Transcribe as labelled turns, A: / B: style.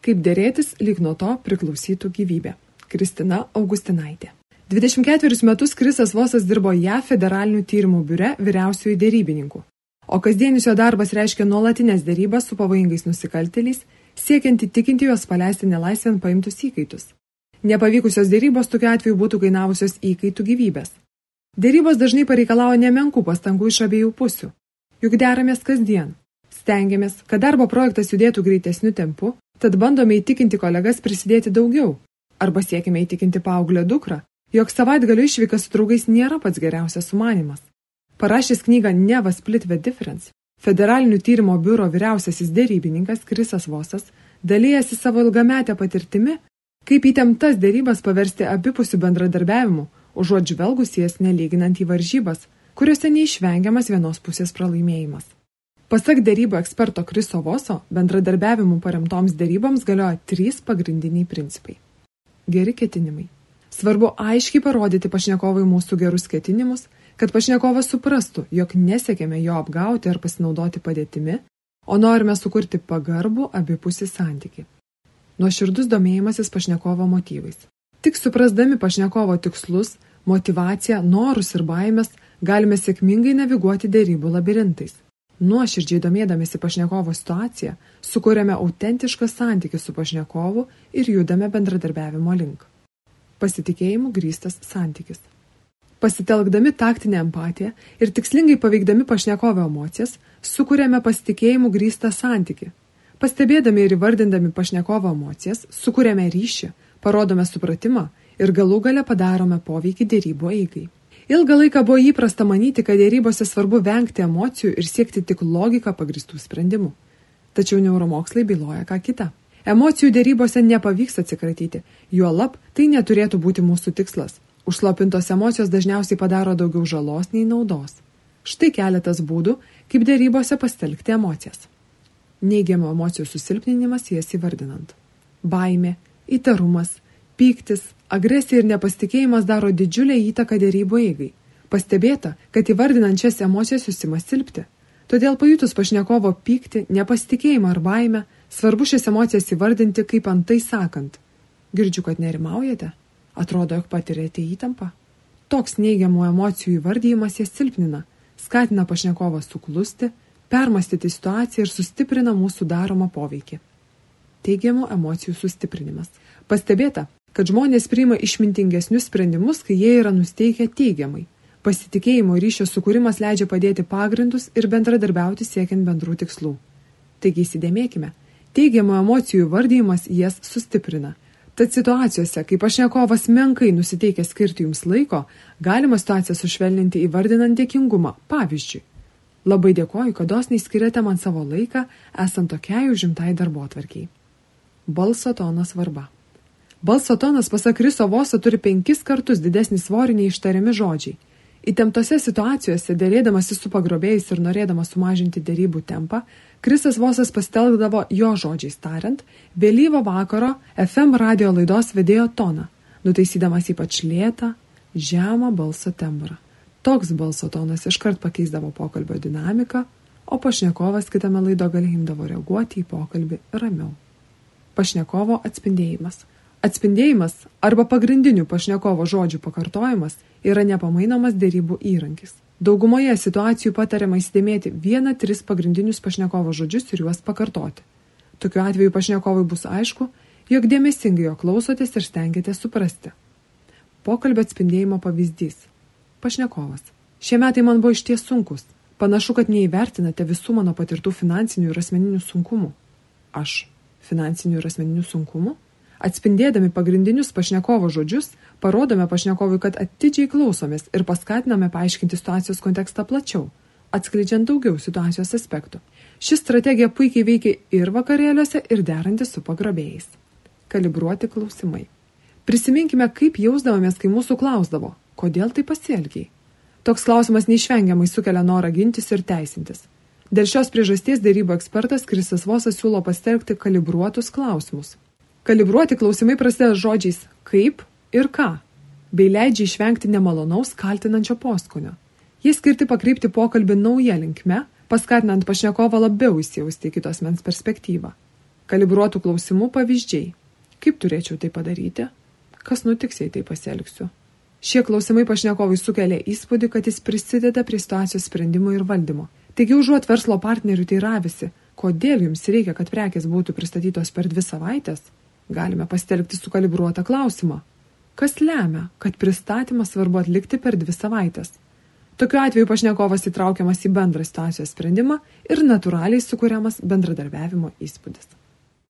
A: Kaip dėrėtis, lyg nuo to priklausytų gyvybė. Kristina Augustinaitė. 24 metus Krisas Vosas dirbo JAV federalinių tyrimų biure vyriausiųjų dėrybininkų, o kasdienis jo darbas reiškia nuolatinės dėrybas su pavojingais nusikaltėliais, siekiant įtikinti juos paleisti nelaisvėn paimtus įkaitus. Nepavykusios dėrybos tokiu atveju būtų kainavusios įkaitų gyvybės. Dėrybos dažnai pareikalauja nemenkų pastangų iš abiejų pusių. Juk deramės kasdien. Stengiamės, kad darbo projektas judėtų greitesniu tempu, tad bandome įtikinti kolegas prisidėti daugiau. Arba siekime įtikinti paauglę dukrą, jog savaitgalio išvyka su draugais nėra pats geriausias sumanymas. Parašęs knygą Never Split the Difference, Federalinių tyrimo biuro vyriausiasis dėrybininkas Krisas Vosas dalijasi savo ilgametę patirtimi, kaip įtemptas dėrybas paversti abipusių bendradarbiavimu, užuot žvelgus jas nelyginant į varžybas, kuriuose neišvengiamas vienos pusės pralaimėjimas. Pasak dėrybų eksperto Kriso Voso, bendradarbiavimu paremtoms dėryboms galioja 3 pagrindiniai principai. Geri ketinimai. Svarbu aiškiai parodyti pašnekovui mūsų gerus ketinimus, kad pašnekovas suprastų, jog nesiekėme jo apgauti ar pasinaudoti padėtimi, o norime sukurti pagarbų abipusį santykį. Nuoširdus domėjimasis pašnekovo motyvais. Tik suprasdami pašnekovo tikslus, motyvaciją, norus ir baimės, galime sėkmingai naviguoti dėrybų labirintais. Nuoširdžiai domėdamėsi pašnekovo situaciją, sukūrėme autentišką santykį su pašnekovu ir judame bendradarbiavimo link. Pasitikėjimu grįstas santykis. Pasitelkdami taktinę empatiją ir tikslingai paveikdami pašnekovo emocijas, sukūrėme pasitikėjimu grįstą santykį. Pastebėdami ir įvardindami pašnekovo emocijas, sukūrėme ryšį, parodome supratimą ir galų gale padarome poveikį dėrybų eigai. Ilgą laiką buvo įprasta manyti, kad dėrybose svarbu vengti emocijų ir siekti tik logiką pagristų sprendimų. Tačiau neuromokslai byloja ką kita. Emocijų dėrybose nepavyks atsikratyti, juolab tai neturėtų būti mūsų tikslas. Užslopintos emocijos dažniausiai padaro daugiau žalos nei naudos. Štai keletas būdų, kaip dėrybose pasitelkti emocijas. Neigiamų emocijų susilpninimas jas įvardinant. Baimė, įtarumas, pyktis, agresija ir nepasitikėjimas daro didžiulę įtaką dėrybų eigai. Pastebėta, kad įvardinant šias emocijas jūs ima silpti. Todėl pajutus pašnekovo pyktį, nepasitikėjimą ar baimę, svarbu šias emocijas įvardinti kaip antai sakant. Girdžiu, kad nerimaujate? Atrodo, jog patirėte įtampą. Toks neigiamų emocijų įvardijimas jas silpnina, skatina pašnekovą suklusti, permastyti situaciją ir sustiprina mūsų daromą poveikį. Teigiamų emocijų sustiprinimas. Pastebėta, kad žmonės priima išmintingesnius sprendimus, kai jie yra nusteikę teigiamai. Pasitikėjimo ryšio sukūrimas leidžia padėti pagrindus ir bendradarbiauti siekiant bendrų tikslų. Taigi įsidėmėkime, teigiamų emocijų įvardijimas jas sustiprina. Tad situacijose, kai pašnekovas menkai nusiteikia skirti jums laiko, galima situaciją sušvelninti įvardinant dėkingumą. Pavyzdžiui, labai dėkoju, kad dosniai skiriate man savo laiką, esant tokiai užimtai darbotvarkiai. Balso tono svarba. Balso tonas pasak Kriso Voso turi 5 kartus didesnį svorį nei ištariami žodžiai. Įtemptose situacijose, dėrėdamasi su pagrobėjais ir norėdamas sumažinti dėrybų tempą, Krisas Vosas pasitelkdavo jo žodžiais tariant vėlyvo vakaro FM radio laidos vedėjo toną, nutaisydamas ypač lėtą, žemą balso tembrą. Toks balso tonas iškart pakeisdavo pokalbio dinamiką, o pašnekovas kitame laido gale imdavo reaguoti į pokalbį ramiau. Pašnekovo atspindėjimas. Atspindėjimas arba pagrindinių pašnekovo žodžių pakartojimas yra nepamainomas dėrybų įrankis. Daugumoje situacijų patariama įsidėmėti 1-3 pagrindinius pašnekovo žodžius ir juos pakartoti. Tokiu atveju pašnekovui bus aišku, jog dėmesingai jo klausotės ir stengiatės suprasti. Pokalbio atspindėjimo pavyzdys. Pašnekovas. Šie metai man buvo išties sunkus. Panašu, kad neįvertinate visų mano patirtų finansinių ir asmeninių sunkumų. Aš. Finansinių ir asmeninių sunkumų? Atspindėdami pagrindinius pašnekovo žodžius, parodome pašnekovui, kad atidžiai klausomės ir paskatiname paaiškinti situacijos kontekstą plačiau, atskleidžiant daugiau situacijos aspektų. Ši strategija puikiai veikia ir vakarėliuose, ir derantis su pagrobėjais. Kalibruoti klausimai. Prisiminkime, kaip jausdavomės, kai mūsų klausdavo, kodėl tai pasielgiai. Toks klausimas neišvengiamai sukelia norą gintis ir teisintis. Dėl šios priežasties dėrybų ekspertas Krisas Vosas siūlo pasitelkti kalibruotus klausimus. Kalibruoti klausimai prasideda žodžiais kaip ir ką, bei leidžia išvengti nemalonaus kaltinančio poskonio. Jie skirti pakreipti pokalbį nauja linkme, paskatinant pašnekovą labiau įsijausti į kito asmens perspektyvą. Kalibruotų klausimų pavyzdžiai. Kaip turėčiau tai padaryti? Kas nutiks, jei tai pasielgsiu? Šie klausimai pašnekovui sukelia įspūdį, kad jis prisideda prie situacijos sprendimo ir valdymo. Taigi užuot verslo partnerių teiravisi, kodėl jums reikia, kad prekės būtų pristatytos per 2 savaites, galime pasitelkti sukalibruotą klausimą. Kas lemia, kad pristatymą svarbu atlikti per 2 savaites? Tokiu atveju pašnekovas įtraukiamas į bendrą situacijos sprendimą ir natūraliai sukuriamas bendradarbiavimo įspūdis.